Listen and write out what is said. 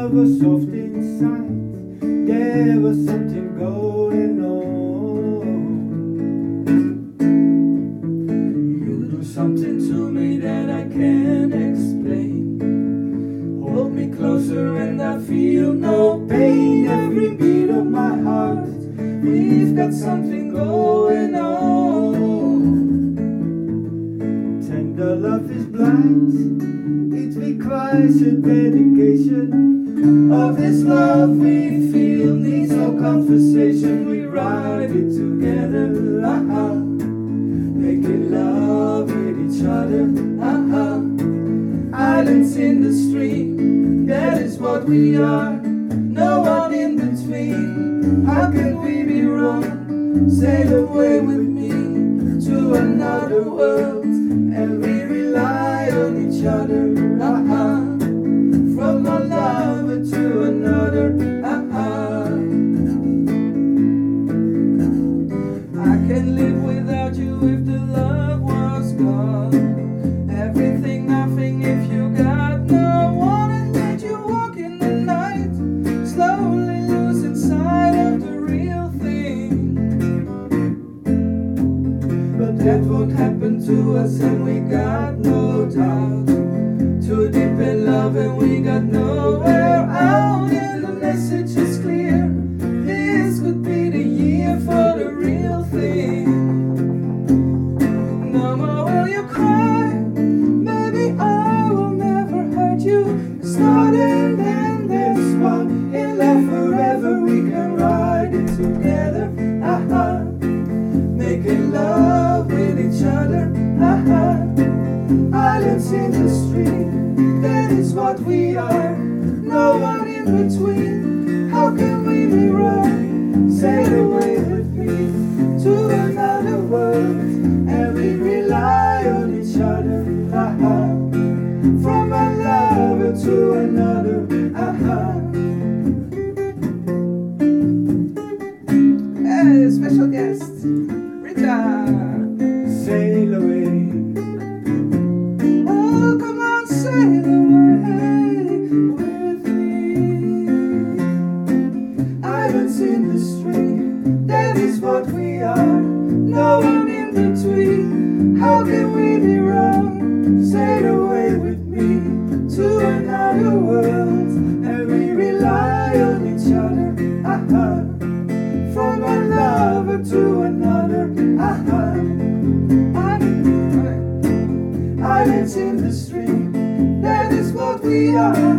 love was soft inside. There was something going on. You do something to me that I can't explain. Hold me closer and I feel no pain. Every beat of my heart, we've got something going on. Tender love is blind. It requires a dedication. Of this love we feel needs no conversation. We ride it together, making love with each other, Islands in the stream, that is what we are. No one in between. How can we be wrong? Sail away with me to another world, and we rely on each other, from one lover to another, I can live without you if the love was gone. Everything, nothing if you got no one, and let you walk in the night, slowly losing sight of the real thing. But that won't happen to us, and we got no doubt. Too deep in love and we got nowhere out, and the message is clear. This could be the year for the real thing. No more will you cry, baby, I will never hurt you. Starting and this one, in love forever, we can ride it together, making love with each other, Islands in the stream, that is what we are. No one in between. How can we be wrong? Sail away with me to another world, and we rely on each other, from one lover to another, Hey, special guest, Rita. Sail away. Sail away with me. Islands in the stream, that is what we are. No one in between. How can we be wrong? Sail away with me to another world, and we rely on each other, from one lover to another, Islands in the stream, that is what we are.